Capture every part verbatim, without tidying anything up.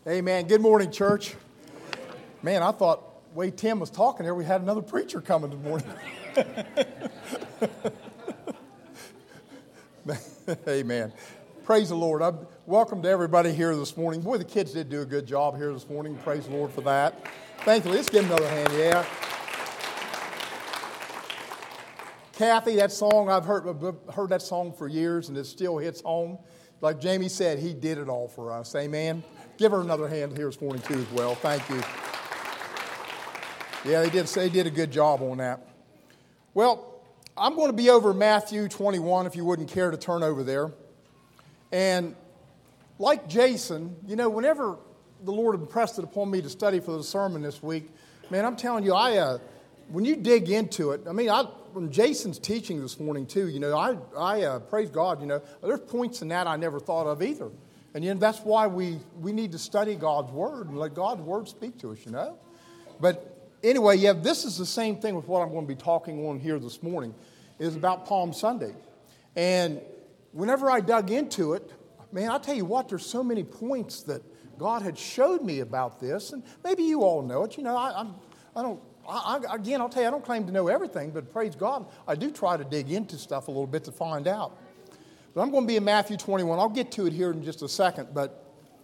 Amen. Good morning, church. Man, I thought the way Tim was talking here, we had another preacher coming this morning. Amen. Praise the Lord. I, welcome to everybody here this morning. Boy, the kids did do a good job here this morning. Praise the Lord for that. Thank you. Let's give them another hand, yeah. Kathy, that song, I've heard, I've heard that song for years, and it still hits home. Like Jamie said, he did it all for us. Amen. Give her another hand here this morning, too, as well. Thank you. Yeah, they did, they did a good job on that. Well, I'm going to be over Matthew twenty-one, if you wouldn't care to turn over there. And like Jason, you know, whenever the Lord impressed it upon me to study for the sermon this week, man, I'm telling you, I uh, when you dig into it, I mean, I, when Jason's teaching this morning, too, you know, I, I uh, praise God, you know, there's points in that I never thought of either. And, you know, that's why we, we need to study God's Word and let God's Word speak to us, you know. But anyway, yeah, this is the same thing with what I'm going to be talking on here this morning. It's about Palm Sunday. And whenever I dug into it, man, I'll tell you what, there's so many points that God had showed me about this. And maybe you all know it. You know, I, I'm, I don't, I, I, again, I'll tell you, I don't claim to know everything, but praise God, I do try to dig into stuff a little bit to find out. But I'm going to be in Matthew twenty-one. I'll get to it here in just a second. But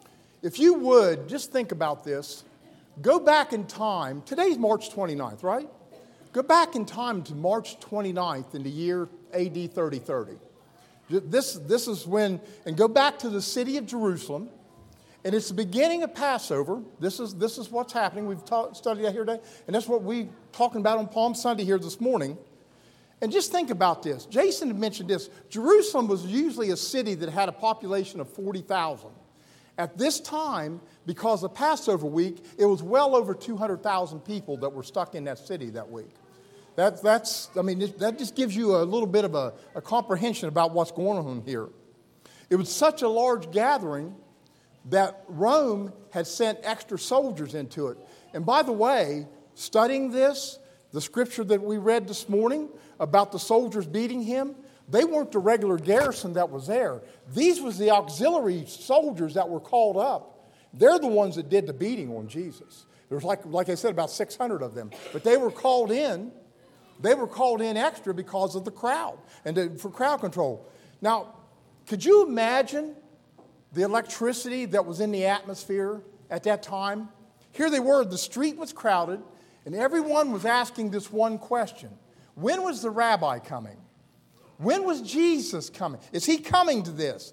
if you would, just think about this. Go back in time. Today's March twenty-ninth, right? Go back in time to March twenty-ninth in the year A D thirty thirty. This, this is when, and go back to the city of Jerusalem, and it's the beginning of Passover. This is, this is what's happening. We've ta- studied that here today, and that's what we're talking about on Palm Sunday here this morning. And just think about this. Jason had mentioned this. Jerusalem was usually a city that had a population of forty thousand. At this time, because of Passover week, it was well over two hundred thousand people that were stuck in that city that week. That, that's, I mean, that just gives you a little bit of a, a comprehension about what's going on here. It was such a large gathering that Rome had sent extra soldiers into it. And by the way, studying this, the scripture that we read this morning about the soldiers beating him, they weren't the regular garrison that was there. These was the auxiliary soldiers that were called up. They're the ones that did the beating on Jesus. There was, like, like I said, about six hundred of them. But they were called in. They were called in extra because of the crowd and to, for crowd control. Now, could you imagine the electricity that was in the atmosphere at that time? Here they were. The street was crowded, and everyone was asking this one question. When was the rabbi coming? When was Jesus coming? Is he coming to this?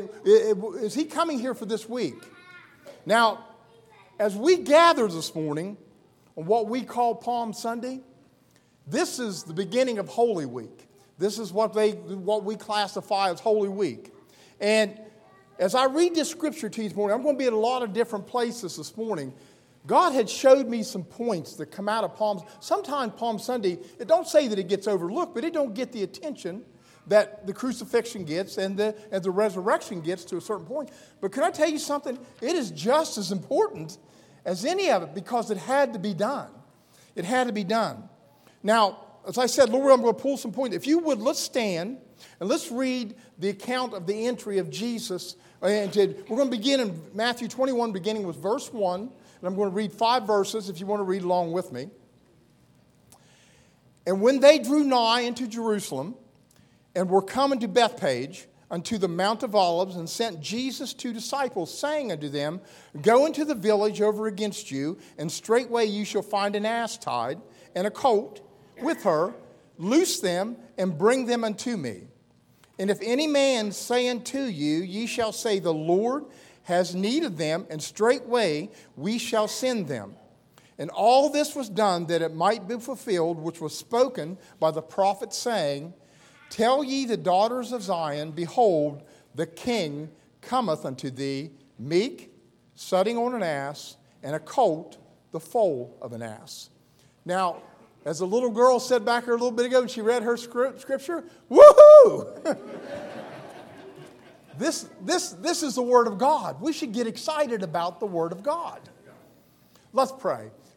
Is he coming here for this week? Now, as we gather this morning on what we call Palm Sunday, this is the beginning of Holy Week. This is what they, what we classify as Holy Week. And as I read this scripture to you this morning, I'm going to be at a lot of different places this morning. God had showed me some points that come out of Palm. Sometimes Palm Sunday, it don't say that it gets overlooked, but it don't get the attention that the crucifixion gets and the, and the resurrection gets to a certain point. But can I tell you something? It is just as important as any of it because it had to be done. It had to be done. Now, as I said, Lord, I'm going to pull some points. If you would, let's stand and let's read the account of the entry of Jesus. And we're going to begin in Matthew twenty-one, beginning with verse one. And I'm going to read five verses if you want to read along with me. And when they drew nigh into Jerusalem and were come into Bethphage unto the Mount of Olives, and sent Jesus two disciples, saying unto them, Go into the village over against you, and straightway you shall find an ass tied, and a colt with her, loose them, and bring them unto me. And if any man say unto you, Ye shall say, The Lord has need of them, and straightway we shall send them. And all this was done that it might be fulfilled, which was spoken by the prophet, saying, Tell ye the daughters of Zion, Behold, the King cometh unto thee, meek, sitting on an ass, and a colt, the foal of an ass. Now, as the little girl said back here a little bit ago, and she read her scripture, woohoo! This, this, this is the Word of God. We should get excited about the Word of God. Let's pray.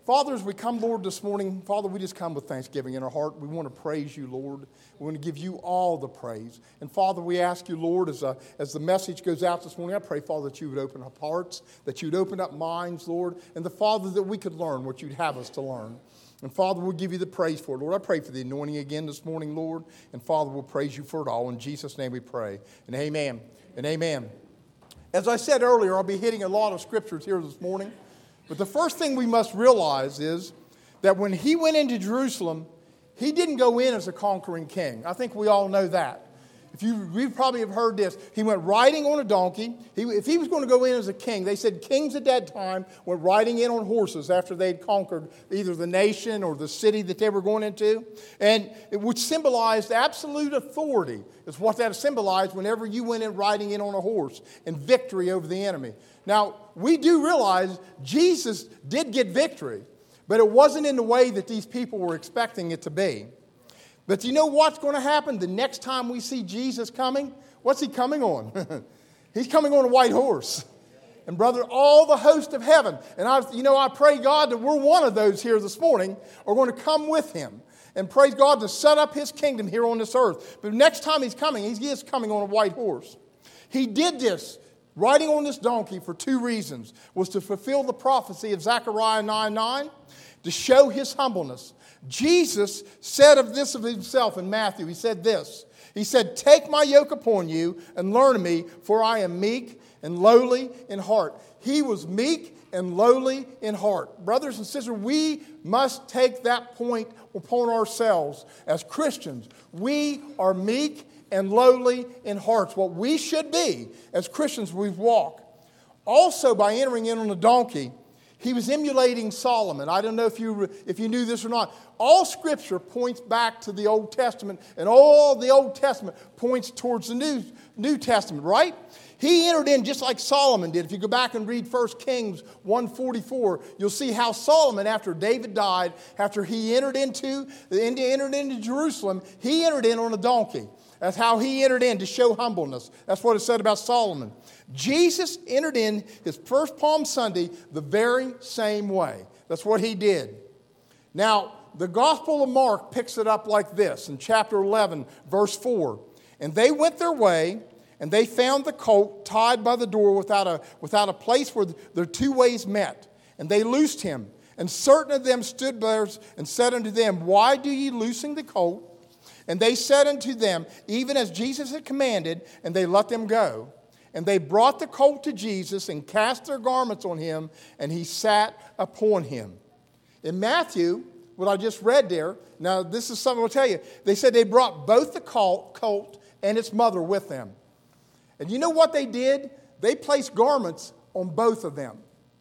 Father, as we come, Lord, this morning, Father, we just come with thanksgiving in our heart. We want to praise you, Lord. We want to give you all the praise. And Father, we ask you, Lord, as, a, as the message goes out this morning, I pray, Father, that you would open up hearts, that you'd open up minds, Lord, and the Father, that we could learn what you'd have us to learn. And Father, we'll give you the praise for it. Lord, I pray for the anointing again this morning, Lord. And Father, we'll praise you for it all. In Jesus' name we pray. And amen. And amen. As I said earlier, I'll be hitting a lot of scriptures here this morning. But the first thing we must realize is that when he went into Jerusalem, he didn't go in as a conquering king. I think we all know that. If you, we probably have heard this. He went riding on a donkey. He, if he was going to go in as a king, they said kings at that time went riding in on horses after they'd conquered either the nation or the city that they were going into. And it would symbolize absolute authority is what that symbolized whenever you went in riding in on a horse and victory over the enemy. Now, we do realize Jesus did get victory, but it wasn't in the way that these people were expecting it to be. But you know what's going to happen the next time we see Jesus coming? What's he coming on? He's coming on a white horse. And brother, all the host of heaven, and I, you know, I pray God that we're one of those here this morning, are going to come with him. And praise God to set up his kingdom here on this earth. But next time he's coming, he is coming on a white horse. He did this, riding on this donkey, for two reasons. Was to fulfill the prophecy of Zechariah nine nine, to show his humbleness. Jesus said of this of himself in Matthew, he said this. He said, "Take my yoke upon you and learn of me, for I am meek and lowly in heart." He was meek and lowly in heart. Brothers and sisters, we must take that point upon ourselves as Christians. We are meek and lowly in hearts. What we should be as Christians, we walk. Also, by entering in on a donkey, he was emulating Solomon. I don't know if you if you knew this or not. All Scripture points back to the Old Testament, and all the Old Testament points towards the New, New Testament, right? He entered in just like Solomon did. If you go back and read First Kings one forty-four, you'll see how Solomon, after David died, after he entered into, entered into Jerusalem, he entered in on a donkey. That's how he entered in, to show humbleness. That's what it said about Solomon. Jesus entered in his first Palm Sunday the very same way. That's what he did. Now, the Gospel of Mark picks it up like this in chapter eleven, verse four. "And they went their way, and they found the colt tied by the door without a, without a place where their two ways met. And they loosed him. And certain of them stood there and said unto them, Why do ye loosing the colt? And they said unto them, even as Jesus had commanded, and they let them go. And they brought the colt to Jesus and cast their garments on him, and he sat upon him." In Matthew, what I just read there, now this is something I'll tell you. They said they brought both the colt, colt and its mother with them. And you know what they did? They placed garments on both of them.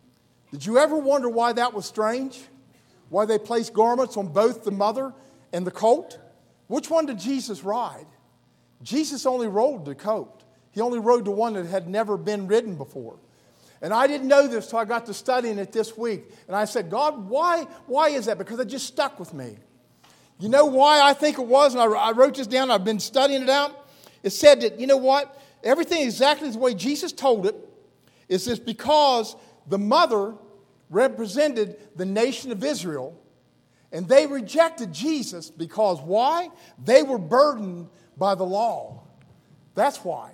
Did you ever wonder why that was strange? Why they placed garments on both the mother and the colt? Which one did Jesus ride? Jesus only rode the colt. He only rode the one that had never been ridden before. And I didn't know this until I got to studying it this week. And I said, God, why, why is that? Because it just stuck with me. You know why I think it was? And I, I wrote this down. I've been studying it out. It said that, you know what? Everything exactly the way Jesus told it is just because the mother represented the nation of Israel. And they rejected Jesus because why? They were burdened by the law. That's why.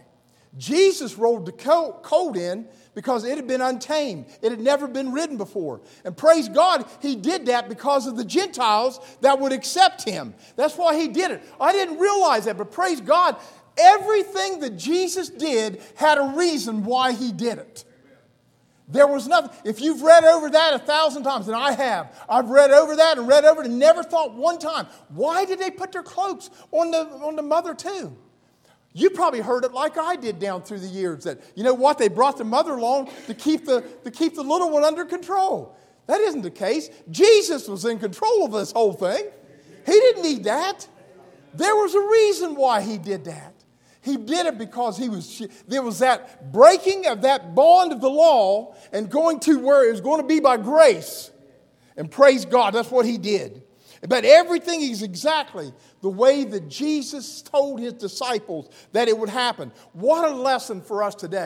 Jesus rode the colt in because it had been untamed. It had never been ridden before. And praise God, he did that because of the Gentiles that would accept him. That's why he did it. I didn't realize that, but praise God, everything that Jesus did had a reason why he did it. There was nothing. If you've read over that a thousand times, and I have, I've read over that and read over it and never thought one time, why did they put their cloaks on the, on the mother too? You probably heard it like I did down through the years that, you know what, they brought the mother along to keep the, to keep the little one under control. That isn't the case. Jesus was in control of this whole thing. He didn't need that. There was a reason why he did that. He did it because he was. There was that breaking of that bond of the law and going to where it was going to be by grace. And praise God, that's what he did. But everything is exactly the way that Jesus told his disciples that it would happen. What a lesson for us today.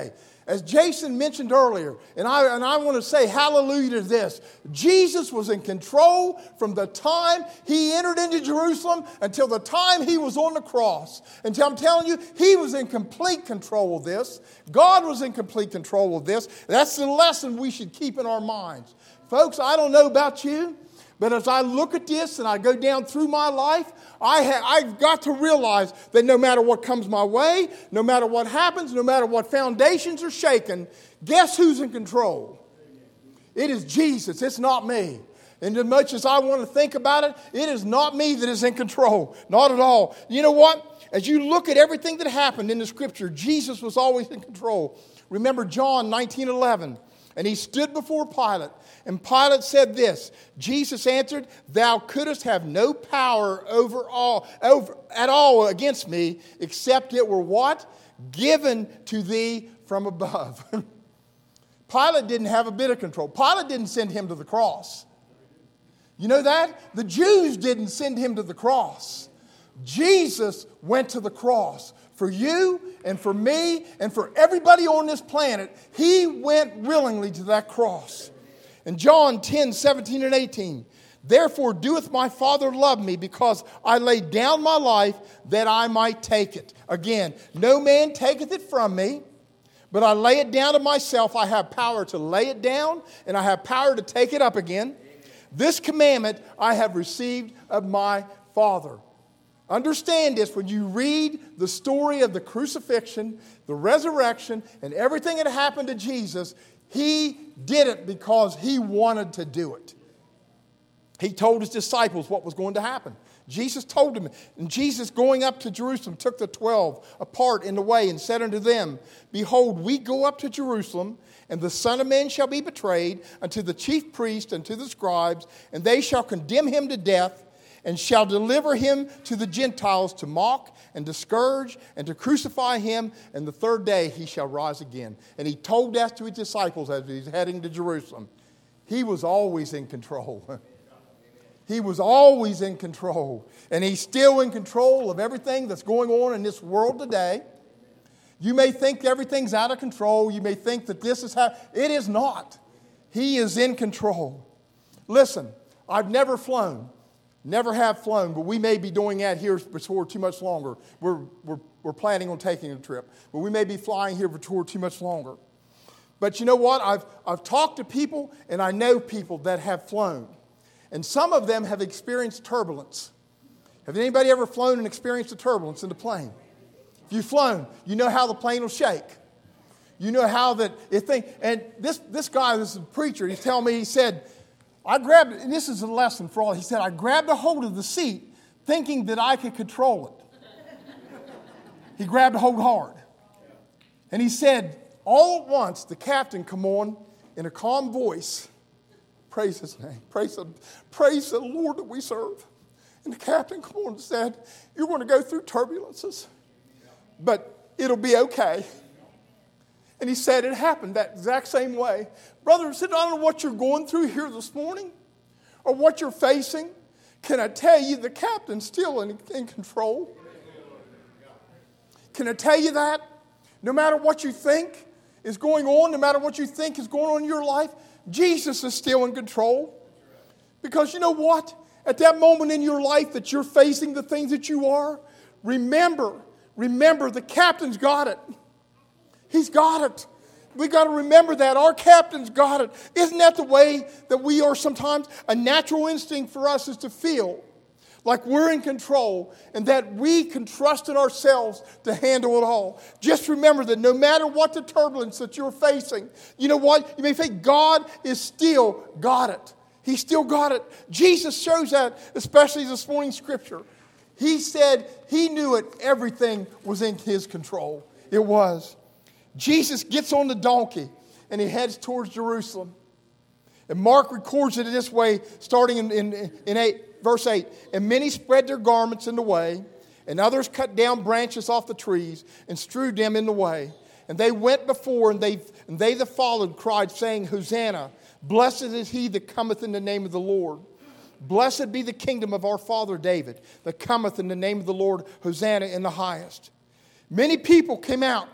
As Jason mentioned earlier, and I, and I want to say hallelujah to this, Jesus was in control from the time he entered into Jerusalem until the time he was on the cross. And I'm telling you, he was in complete control of this. God was in complete control of this. That's the lesson we should keep in our minds. Folks, I don't know about you, but as I look at this and I go down through my life, I ha- I've got to realize that no matter what comes my way, no matter what happens, no matter what foundations are shaken, guess who's in control? It is Jesus. It's not me. And as much as I want to think about it, it is not me that is in control. Not at all. You know what? As you look at everything that happened in the Scripture, Jesus was always in control. Remember John nineteen eleven. And he stood before Pilate. And Pilate said this, Jesus answered, thou couldst have no power over all, over, at all against me, except it were what? Given to thee from above. Pilate didn't have a bit of control. Pilate didn't send him to the cross. You know that? The Jews didn't send him to the cross. Jesus went to the cross. For you and for me and for everybody on this planet, he went willingly to that cross. In John ten, seventeen and eighteen, therefore doeth my Father love me, because I laid down my life that I might take it. Again, no man taketh it from me, but I lay it down to myself. I have power to lay it down, and I have power to take it up again. This commandment I have received of my Father. Understand this, when you read the story of the crucifixion, the resurrection, and everything that happened to Jesus, he did it because he wanted to do it. He told his disciples what was going to happen. Jesus told them, and Jesus going up to Jerusalem took the twelve apart in the way and said unto them, behold, we go up to Jerusalem, and the Son of Man shall be betrayed unto the chief priests and to the scribes, and they shall condemn him to death, and shall deliver him to the Gentiles to mock and to scourge and to crucify him, and the third day he shall rise again. And he told that to his disciples as he was heading to Jerusalem. He was always in control. He was always in control. And he's still in control of everything that's going on in this world today. You may think everything's out of control. You may think that this is how. It is not. He is in control. Listen, I've never flown. Never have flown, but we may be doing that here before too much longer. We're, we're, we're planning on taking a trip, but we may be flying here before too much longer. But you know what? I've, I've talked to people, and I know people that have flown. And some of them have experienced turbulence. Have anybody ever flown and experienced a turbulence in the plane? If you've flown, you know how the plane will shake. You know how that it thing. And this, this guy, this is a preacher, he's telling me, he said, I grabbed, and this is a lesson for all. He said, I grabbed a hold of the seat thinking that I could control it. He grabbed a hold hard. And he said, all at once, the captain come on in a calm voice. Praise his name. Praise the, praise the Lord that we serve. And the captain come on and said, you're going to go through turbulences, but it'll be okay. And he said it happened that exact same way. Brother, I don't know what you're going through here this morning or what you're facing. Can I tell you the captain's still in, in control? Can I tell you that? No matter what you think is going on, no matter what you think is going on in your life, Jesus is still in control. Because you know what? At that moment in your life that you're facing the things that you are, remember, remember the captain's got it. He's got it. We got to remember that. Our captain's got it. Isn't that the way that we are sometimes? A natural instinct for us is to feel like we're in control and that we can trust in ourselves to handle it all. Just remember that no matter what the turbulence that you're facing, you know what? You may think God is still got it. He's still got it. Jesus shows that, especially this morning's scripture. He said he knew it. Everything was in his control. It was. Jesus gets on the donkey and he heads towards Jerusalem. And Mark records it this way, starting in, in, in eight, verse eight. And many spread their garments in the way, and others cut down branches off the trees and strewed them in the way. And they went before, and they, and they that followed cried, saying, Hosanna, blessed is he that cometh in the name of the Lord. Blessed be the kingdom of our father David, that cometh in the name of the Lord. Hosanna in the highest. Many people came out.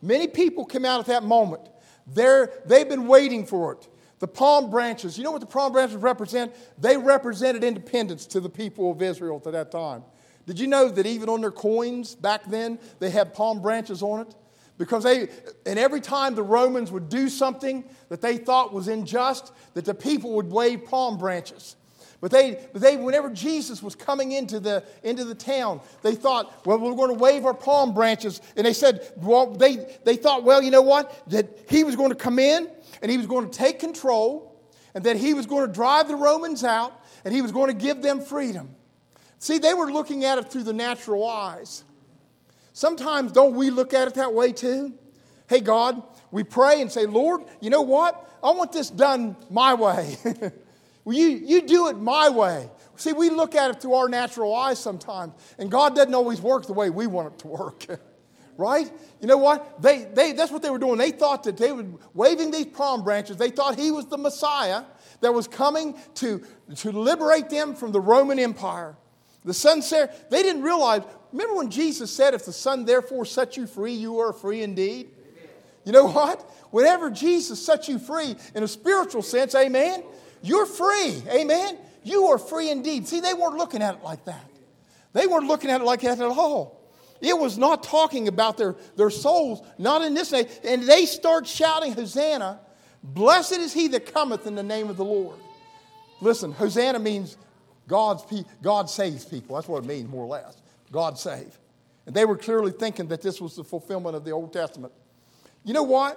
Many people came out at that moment. They're, they've been waiting for it. The palm branches, you know what the palm branches represent? They represented independence to the people of Israel at that time. Did you know that even on their coins back then, they had palm branches on it? Because they, and every time the Romans would do something that they thought was unjust, that the people would wave palm branches. But they, but they, whenever Jesus was coming into the, into the town, they thought, well, we're going to wave our palm branches. And they said, well, they, they thought, well, you know what? That he was going to come in and he was going to take control and that he was going to drive the Romans out and he was going to give them freedom. See, they were looking at it through the natural eyes. Sometimes don't we look at it that way too? Hey, God, we pray and say, Lord, you know what? I want this done my way. Well, you, you do it my way. See, we look at it through our natural eyes sometimes, and God doesn't always work the way we want it to work. Right? You know what? They, they, that's what they were doing. They thought that they were waving these palm branches. They thought he was the Messiah that was coming to, to liberate them from the Roman Empire. The Son said, they didn't realize, remember when Jesus said, if the Son therefore set you free, you are free indeed? You know what? Whenever Jesus sets you free, in a spiritual sense, amen, you're free. Amen? You are free indeed. See, they weren't looking at it like that. They weren't looking at it like that at all. It was not talking about their, their souls, not in this day. And they start shouting, Hosanna, blessed is he that cometh in the name of the Lord. Listen, Hosanna means God's pe- God saves people. That's what it means, more or less. God save. And they were clearly thinking that this was the fulfillment of the Old Testament. You know what?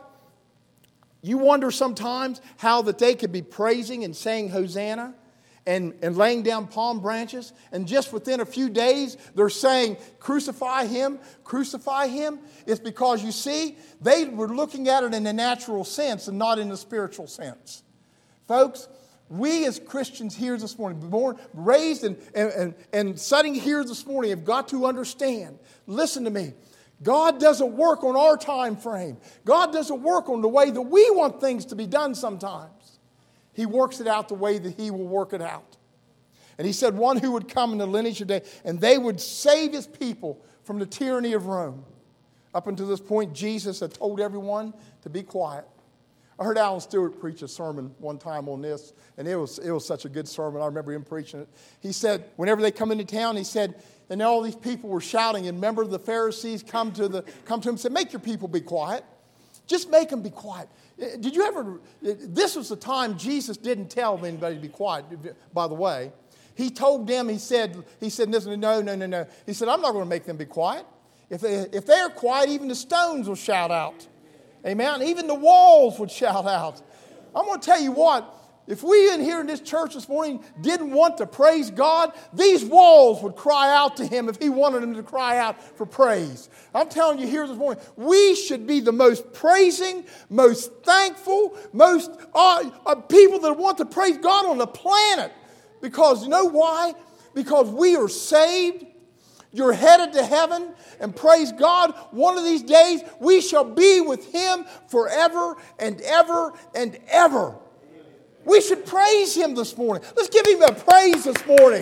You wonder sometimes how that they could be praising and saying Hosanna and, and laying down palm branches, and just within a few days they're saying crucify him, crucify him. It's because, you see, they were looking at it in a natural sense and not in a spiritual sense. Folks, we as Christians here this morning, born, raised and, and, and, and sitting here this morning, have got to understand, listen to me, God doesn't work on our time frame. God doesn't work on the way that we want things to be done sometimes. He works it out the way that he will work it out. And he said one who would come in the lineage of David, and they would save his people from the tyranny of Rome. Up until this point, Jesus had told everyone to be quiet. I heard Alan Stewart preach a sermon one time on this, and it was, it was such a good sermon. I remember him preaching it. He said, whenever they come into town, he said, and all these people were shouting, and remember the Pharisees come to, the, come to him and said, make your people be quiet. Just make them be quiet. Did you ever, this was the time Jesus didn't tell anybody to be quiet, by the way. He told them, he said, he said, no, no, no, no, no. He said, I'm not going to make them be quiet. If they, if they are quiet, even the stones will shout out. Amen. Even the walls would shout out. I'm going to tell you what, if we in here in this church this morning didn't want to praise God, these walls would cry out to him if he wanted them to cry out for praise. I'm telling you here this morning, we should be the most praising, most thankful, most uh, uh, people that want to praise God on the planet. Because you know why? Because we are saved. You're headed to heaven, and praise God, one of these days we shall be with him forever and ever and ever. We should praise him this morning. Let's give him a praise this morning.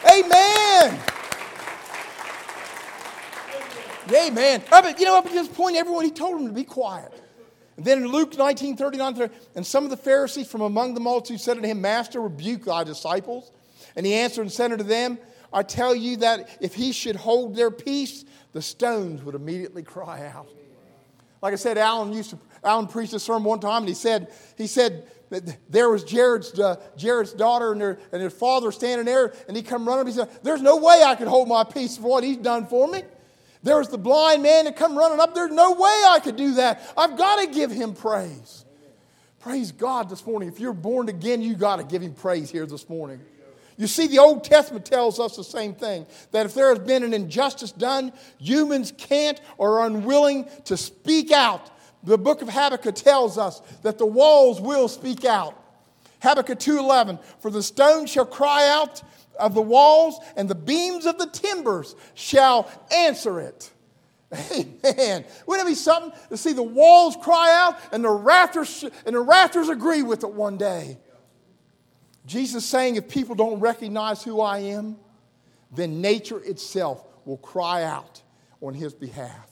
Amen. Amen. You know, up at this point, everyone, he told them to be quiet. And then in Luke nineteen, thirty-nine, and some of the Pharisees from among the multitude said unto him, Master, rebuke thy disciples. And he answered and said unto them, I tell you that if he should hold their peace, the stones would immediately cry out. Like I said, Alan used to Alan preached a sermon one time, and he said he said that there was Jared's uh, Jared's daughter and their and their father standing there, and he come running up. He said, "There's no way I could hold my peace for what he's done for me." There was the blind man that come running up. There's no way I could do that. I've got to give him praise. Praise God this morning. If you're born again, you got to give him praise here this morning. You see, the Old Testament tells us the same thing, that if there has been an injustice done, humans can't or are unwilling to speak out. The book of Habakkuk tells us that the walls will speak out. Habakkuk two eleven, for the stones shall cry out of the walls, and the beams of the timbers shall answer it. Amen. Wouldn't it be something to see the walls cry out and the rafters and the rafters agree with it one day? Jesus saying, if people don't recognize who I am, then nature itself will cry out on his behalf.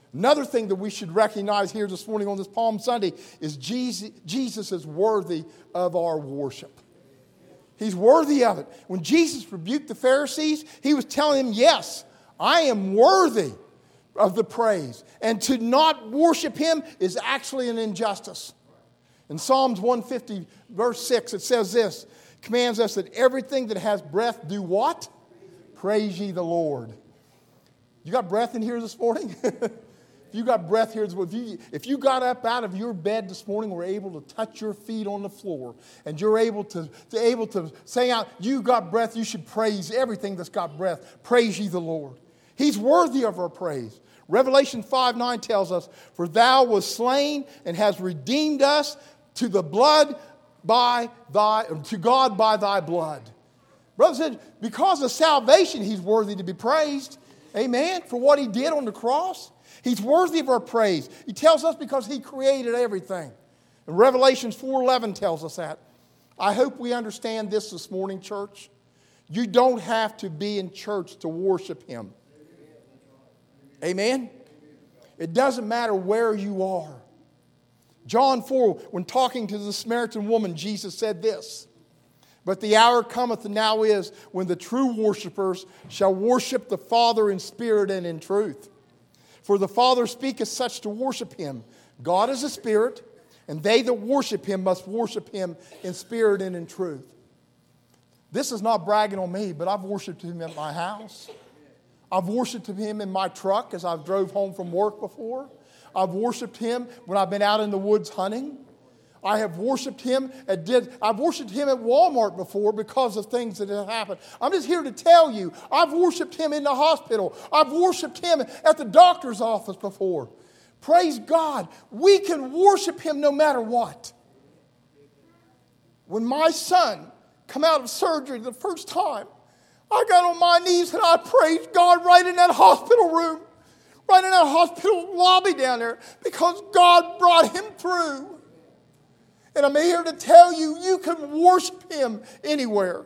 Another thing that we should recognize here this morning on this Palm Sunday is Jesus, Jesus is worthy of our worship. He's worthy of it. When Jesus rebuked the Pharisees, he was telling them, yes, I am worthy of the praise. And to not worship him is actually an injustice. In Psalms one fifty, verse six, it says this, commands us that everything that has breath do what? Praise ye the Lord. You got breath in here this morning? If you got breath here, if you, if you got up out of your bed this morning, were able to touch your feet on the floor, and you're able to, to able to say out, you got breath, you should praise everything that's got breath. Praise ye the Lord. He's worthy of our praise. Revelation five nine tells us, for thou wast slain and hast redeemed us to the blood by thy, to God by thy blood. Brother said, because of salvation, he's worthy to be praised. Amen. For what he did on the cross. He's worthy of our praise. He tells us because he created everything. And Revelation four eleven tells us that. I hope we understand this this morning, church. You don't have to be in church to worship him. Amen? It doesn't matter where you are. John four, when talking to the Samaritan woman, Jesus said this, but the hour cometh and now is when the true worshipers shall worship the Father in spirit and in truth. For the Father speaketh such to worship him. God is a spirit, and they that worship him must worship him in spirit and in truth. This is not bragging on me, but I've worshiped him at my house. I've worshiped him in my truck as I've drove home from work before. I've worshiped him when I've been out in the woods hunting. I have worshiped him at did I've worshiped him at Walmart before because of things that have happened. I'm just here to tell you, I've worshiped him in the hospital. I've worshiped him at the doctor's office before. Praise God. We can worship him no matter what. When my son came out of surgery the first time, I got on my knees and I praised God right in that hospital room, right in that hospital lobby down there, because God brought him through. And I'm here to tell you, you can worship him anywhere.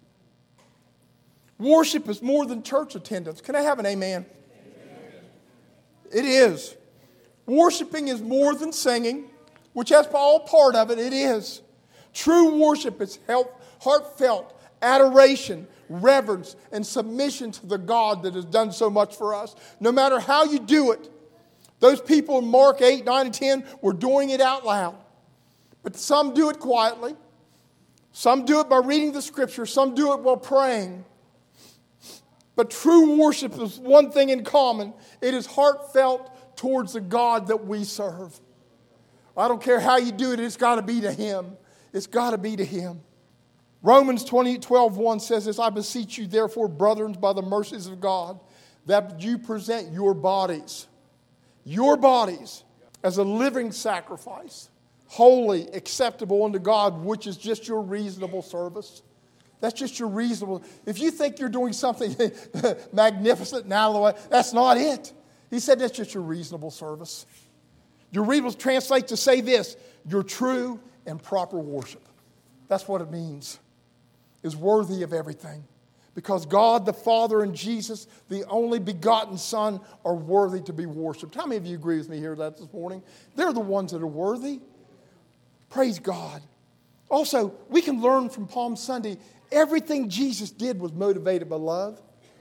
Worship is more than church attendance. Can I have an amen? Amen. It is. Worshiping is more than singing, which that's all part of it. It is. True worship is heartfelt adoration, reverence, and submission to the God that has done so much for us. No matter how you do it. Those people in Mark eight, nine, and ten were doing it out loud. But some do it quietly. Some do it by reading the scripture. Some do it while praying. But true worship is one thing in common. It is heartfelt towards the God that we serve. I don't care how you do it. It's got to be to him. It's got to be to him. Romans twelve one says this, I beseech you therefore, brethren, by the mercies of God, that you present your bodies, your bodies as a living sacrifice, holy, acceptable unto God, which is just your reasonable service. That's just your reasonable. If you think you're doing something magnificent and out of the way, that's not it. He said that's just your reasonable service. Your reasonable translates to say this, your true and proper worship. That's what it means. Is worthy of everything. Because God the Father and Jesus, the only begotten Son, are worthy to be worshiped. How many of you agree with me here that this morning? They're the ones that are worthy. Praise God. Also, we can learn from Palm Sunday, everything Jesus did was motivated by love.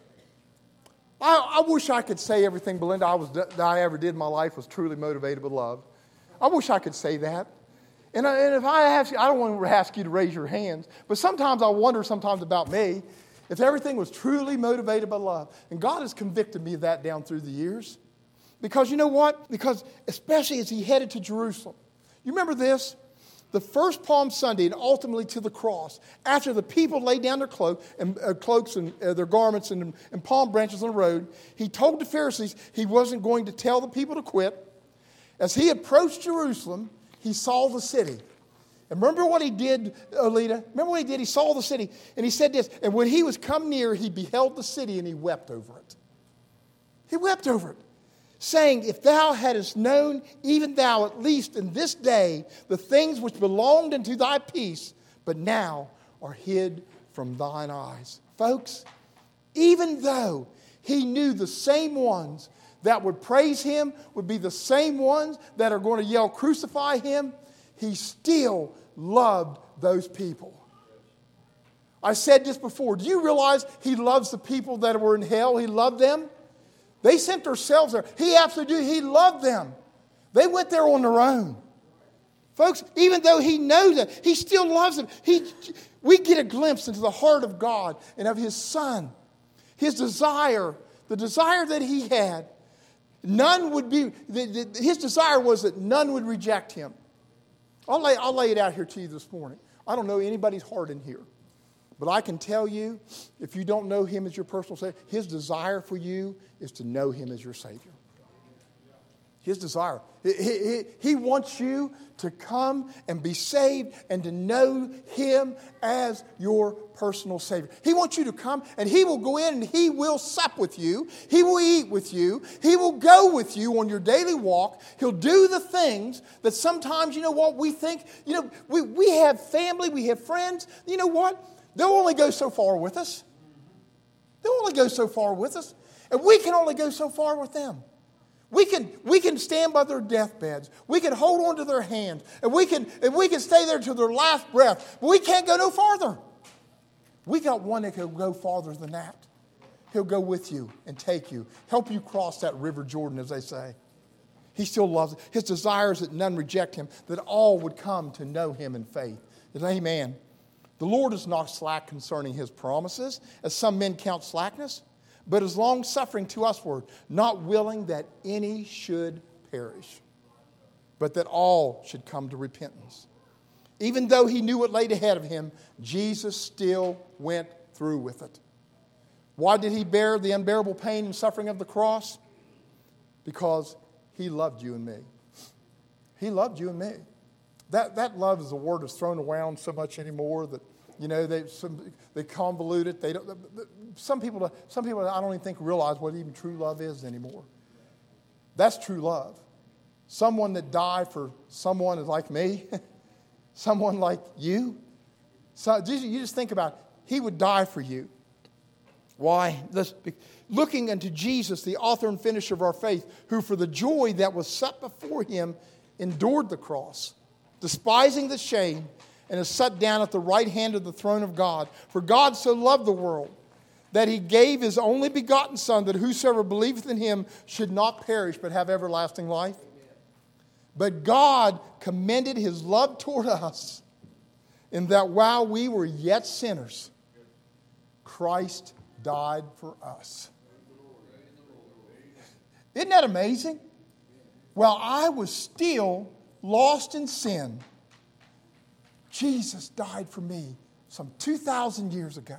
I, I wish I could say everything, Belinda, I was, that I ever did in my life was truly motivated by love. I wish I could say that. And, I, and if I ask you, I don't want to ask you to raise your hands, but sometimes I wonder sometimes about me, if everything was truly motivated by love. And God has convicted me of that down through the years. Because you know what? Because especially as he headed to Jerusalem. You remember this? The first Palm Sunday and ultimately to the cross, after the people laid down their cloak and, uh, cloaks and uh, their garments and, and palm branches on the road, he told the Pharisees he wasn't going to tell the people to quit. As he approached Jerusalem, he saw the city. And remember what he did, Alita? Remember what he did? He saw the city. And he said this, and when he was come near, he beheld the city and he wept over it. He wept over it, saying, if thou hadst known, even thou at least in this day, the things which belonged unto thy peace, but now are hid from thine eyes. Folks, even though he knew the same ones that would praise him would be the same ones that are going to yell, crucify him, he still loved those people. I said this before. Do you realize he loves the people that were in hell? He loved them. They sent themselves there. He absolutely did. He loved them. They went there on their own. Folks, even though he knows that, he still loves them. He, we get a glimpse into the heart of God and of his Son. His desire, the desire that he had, none would be, the, the, his desire was that none would reject him. I'll lay, I'll lay it out here to you this morning. I don't know anybody's heart in here. But I can tell you, if you don't know him as your personal Savior, his desire for you is to know him as your Savior. His desire. He, he, he wants you to come and be saved and to know him as your personal Savior. He wants you to come and he will go in and he will sup with you. He will eat with you. He will go with you on your daily walk. He'll do the things that sometimes, you know what, we think, you know, we, we have family, we have friends. You know what? They'll only go so far with us. They'll only go so far with us. And we can only go so far with them. We can, we can stand by their deathbeds. We can hold on to their hands. And we can, and we can stay there to their last breath. But we can't go no farther. We got one that can go farther than that. He'll go with you and take you. Help you cross that river Jordan, as they say. He still loves it. His desire is that none reject him, that all would come to know him in faith. Amen. The Lord is not slack concerning his promises, as some men count slackness, but is long-suffering to usward, not willing that any should perish, but that all should come to repentance. Even though he knew what laid ahead of him, Jesus still went through with it. Why did he bear the unbearable pain and suffering of the cross? Because he loved you and me. He loved you and me. That that love is a word that's thrown around so much anymore that, you know, they some, they convolute it. They don't. Some people, some people, I don't even think realize what even true love is anymore. That's true love. Someone that died for someone like me, someone like you. So you just think about it. He would die for you. Why? Let's, looking unto Jesus, the author and finisher of our faith, who for the joy that was set before him endured the cross, despising the shame, and is set down at the right hand of the throne of God. For God so loved the world that he gave his only begotten Son, that whosoever believeth in him should not perish but have everlasting life. But God commended his love toward us in that while we were yet sinners, Christ died for us. Isn't that amazing? While I was still lost in sin, Jesus died for me some two thousand years ago.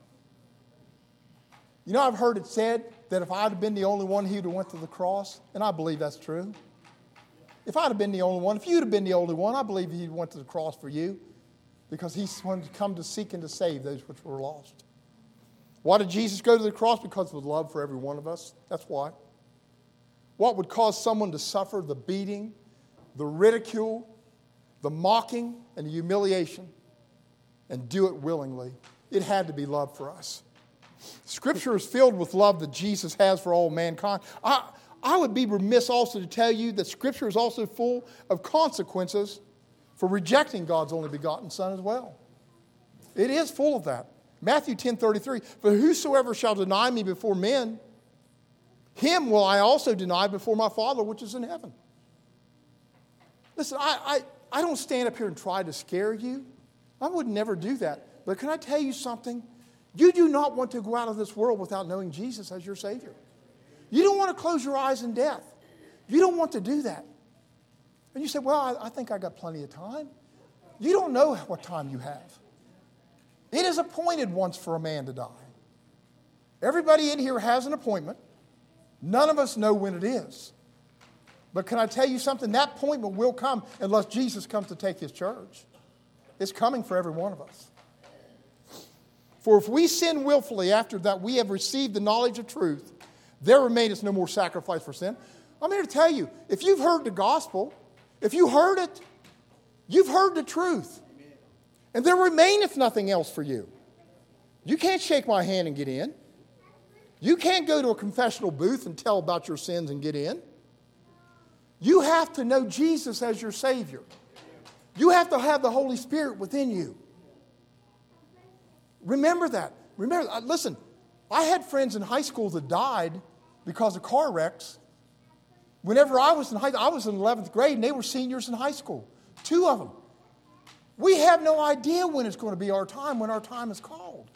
You know, I've heard it said that if I'd have been the only one, he would have went to the cross, and I believe that's true. If I'd have been the only one, if you'd have been the only one, I believe he went to the cross for you, because he's wanted to come to seek and to save those which were lost. Why did Jesus go to the cross? Because of his love for every one of us. That's why. What would cause someone to suffer the beating, the ridicule, the mocking, and the humiliation, and do it willingly? It had to be love for us. Scripture is filled with love that Jesus has for all mankind. I, I would be remiss also to tell you that Scripture is also full of consequences for rejecting God's only begotten Son as well. It is full of that. Matthew ten thirty-three, for whosoever shall deny me before men, him will I also deny before my Father which is in heaven. Listen, I, I, I don't stand up here and try to scare you. I would never do that. But can I tell you something? You do not want to go out of this world without knowing Jesus as your Savior. You don't want to close your eyes in death. You don't want to do that. And you say, well, I, I think I got plenty of time. You don't know what time you have. It is appointed once for a man to die. Everybody in here has an appointment. None of us know when it is. But can I tell you something? That appointment will come unless Jesus comes to take his church. It's coming for every one of us. For if we sin willfully after that we have received the knowledge of truth, there remaineth no more sacrifice for sin. I'm here to tell you, if you've heard the gospel, if you heard it, you've heard the truth. And there remaineth nothing else for you. You can't shake my hand and get in. You can't go to a confessional booth and tell about your sins and get in. You have to know Jesus as your Savior. You have to have the Holy Spirit within you. Remember that. Remember, listen, I had friends in high school that died because of car wrecks. Whenever I was in high I was in eleventh grade and they were seniors in high school. Two of them. We have no idea when it's going to be our time, when our time is called.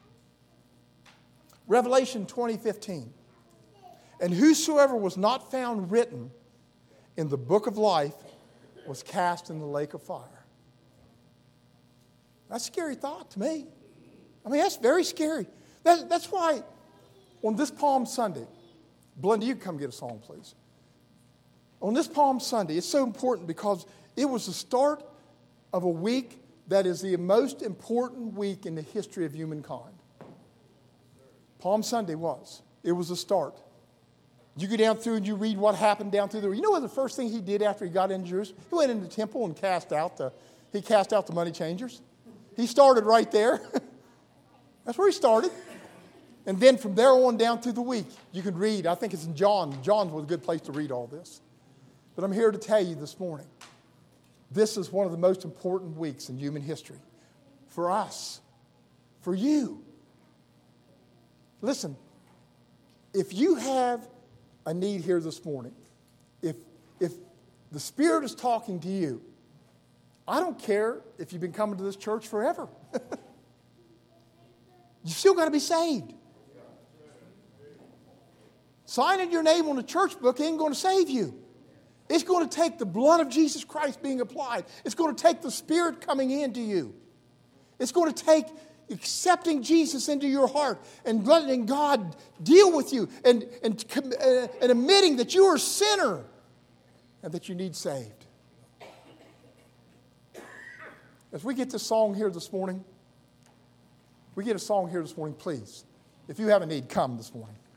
Revelation twenty fifteen. And whosoever was not found written in the book of life was cast in the lake of fire. That's a scary thought to me. I mean, that's very scary. That, that's why on this Palm Sunday, Belinda, you can come get a song, please. On this Palm Sunday, it's so important because it was the start of a week that is the most important week in the history of humankind. Palm Sunday was. It was the start. You go down through and you read what happened down through there. You know what the first thing he did after he got into Jerusalem? He went into the temple and cast out the, he cast out the money changers. He started right there. That's where he started. And then from there on down through the week, you can read. I think it's in John. John's was a good place to read all this. But I'm here to tell you this morning, this is one of the most important weeks in human history. For us. For you. Listen, if you have a need here this morning, if, if the Spirit is talking to you, I don't care if you've been coming to this church forever. You still got to be saved. Signing your name on the church book ain't going to save you. It's going to take the blood of Jesus Christ being applied. It's going to take the Spirit coming into you. It's going to take accepting Jesus into your heart and letting God deal with you and, and, and admitting that you are a sinner and that you need saved. As we get this song here this morning, we get a song here this morning, please. If you have a need, come this morning.